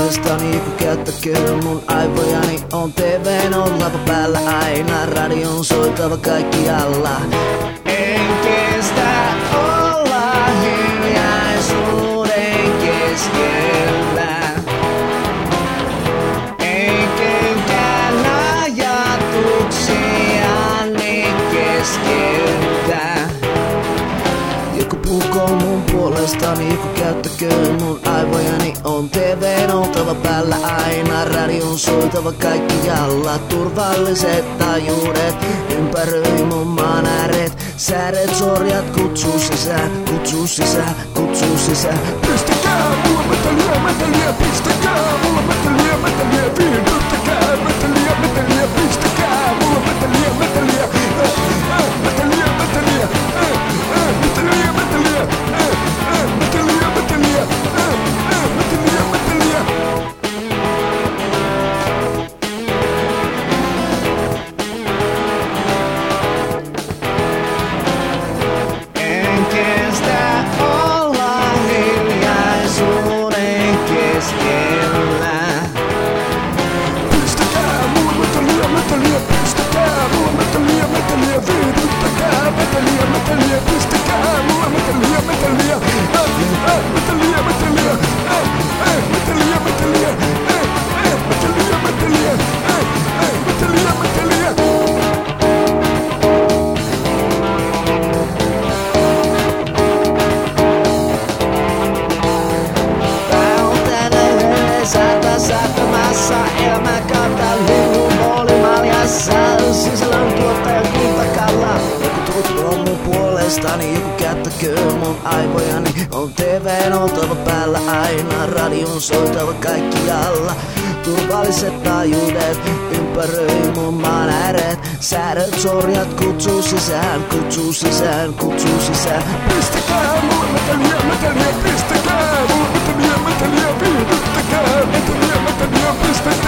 puolestani, kun käyttäköön mun aivojani. On TV:n oltava päällä aina, radion soitava kaikkialla. En kestä olla hiljaisuuden keskellä. En kenkään ajatuksiani keskeytä. Joku puhukoon mun puolestani, joku käyttäköön mun aivojani. On TV:n oltava päällä aina, radion soitava kaikkialla. Turvalliset taajuudet ympäröi mun maan ääret. Sääret sorjat kutsuu sisään, kutsuu sisään, kutsuu sisään. Pistäkää mulla metallia, pistäkää mulla metallia, viihdyttäkää metallia, pistäkää mulla metallia, metallia, En kestä olla hiljaisuuden keskellä. pistäkää mulla metallia, pistäkää mulla metallia, viihdyttäkää metallia, pistäkää mulla metallia, metallia. Tää on tänä yhdessä tasaattomassa elämän kautta luvun moolimaljassa. Sisällön tuottajan kuntakalla. Joku tutko mun puolestani, joku käyttäköön mun aivojani. On TV:n oltava päällä aina, radion soitava kaikkialla. Turvalliset taajuudet ympäröi mun maan ääret. Säädöt sorjat kutsuu sisään, kutsuu sisään, kutsuu sisään. Pistäkää mulla metallia, pistäkää mulla metallia, viihdyttäkää metallia, pistäkää.